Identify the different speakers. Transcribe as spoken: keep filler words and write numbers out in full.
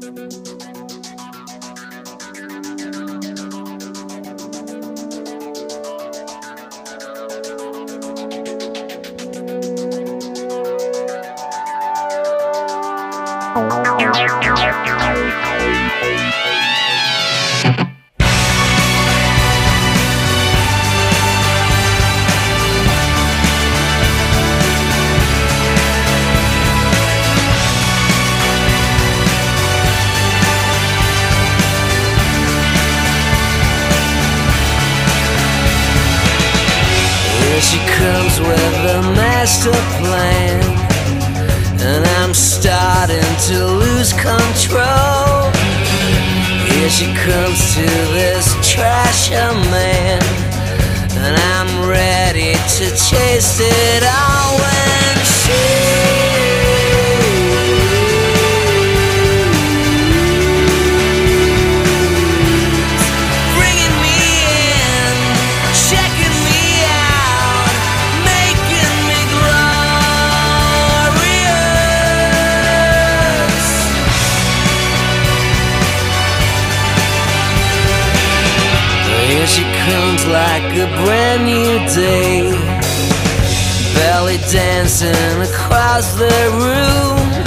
Speaker 1: Here she comes with a master plan, and I'm starting to lose control. Here she comes to this trasher man, and I'm ready to chase it all when she Here she comes like a brand new day, belly dancing across the room.